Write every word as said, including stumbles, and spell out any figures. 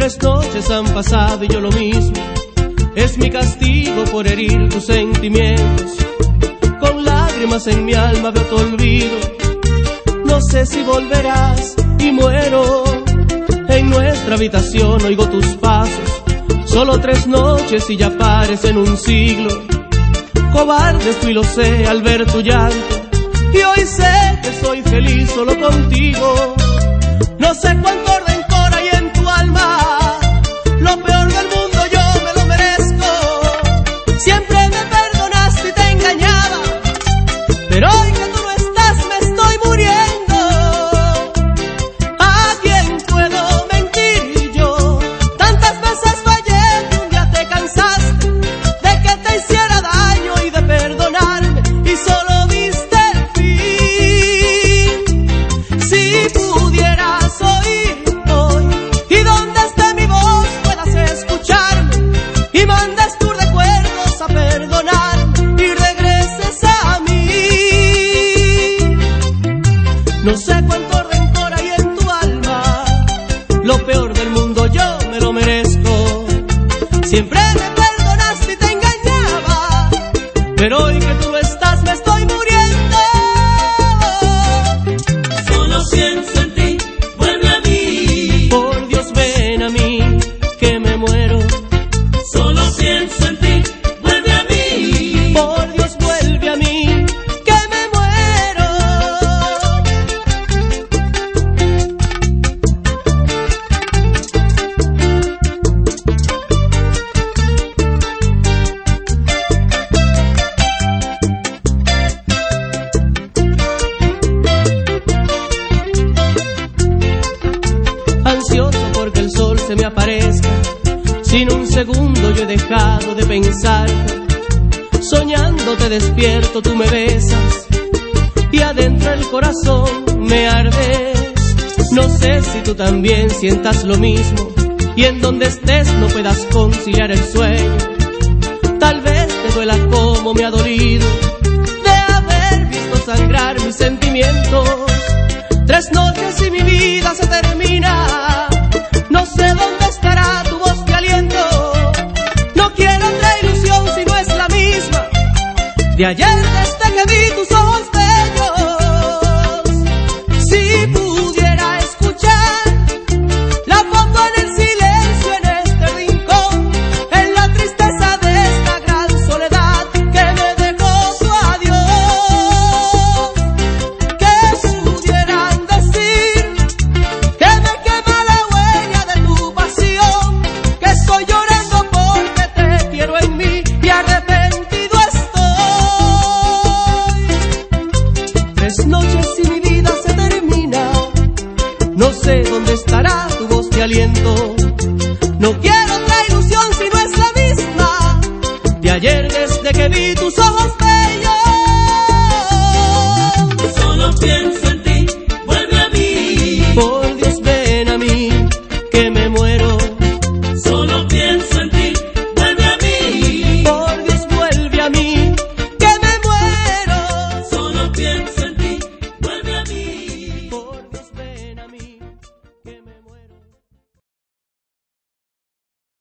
Tres noches han pasado y yo lo mismo. Es mi castigo por herir tus sentimientos. Con lágrimas en mi alma veo tu olvido. No sé si volverás y muero. En nuestra habitación oigo tus pasos. Solo tres noches y ya parecen un siglo. Cobarde fui, lo sé, al ver tu llanto. Y hoy sé que soy feliz solo contigo. No sé cuánto rencor hay en tu alma. Lo peor del mundo yo me lo merezco. Siempre me perdonaste y te engañaba, pero hoy que tú no estás me estoy muriendo. ¿A quién puedo mentir yo? Tantas veces fallé que un día te cansaste de que te hiciera daño y de perdonarme, y solo viste el fin. Si pudieras oír hoy y donde esté mi voz puedas escucharme y mandes tus recuerdos a perdonarme y regreses a mí. No sé cuánto rencor hay en tu alma. Lo peor del mundo yo me lo merezco. Siempre me perdonaste y te engañaba, pero hoy que tú no estás me estoy muriendo. Solo pienso en ti, vuelve a mí. Por Dios ven a mí, que me muero. Solo pienso en ti, vuelve a mí. Por Dios vuelve a mí, que me muero. Ansioso porque el sol se me aparezca. Sin un segundo yo he dejado de pensar. Soñando te despierto, tú me besas y adentro el corazón me ardes. No sé si tú también sientas lo mismo y en donde estés no puedas conciliar el sueño. Tal vez te duela como me ha dolido de haber visto sangrar mis sentimientos. Tres noches y mi vida se termina. No sé dónde estará tu voz de aliento. No quiero otra ilusión si no es la misma de ayer desde que vi tus ojos bellos. Si pudiera escuchar la foto en el silencio en este rincón, en la tristeza de esta gran soledad que me dejó su adiós. Que pudieran decir que me quema la huella de tu pasión, que estoy llorando porque te quiero en mí y arrepentido estoy. Tres noches y mi vida se termina. No sé dónde estará tu voz de aliento. No quiero otra ilusión si no es la misma de ayer desde que vi tus ojos bellos. Solo pienso en ti, vuelve a mí. Por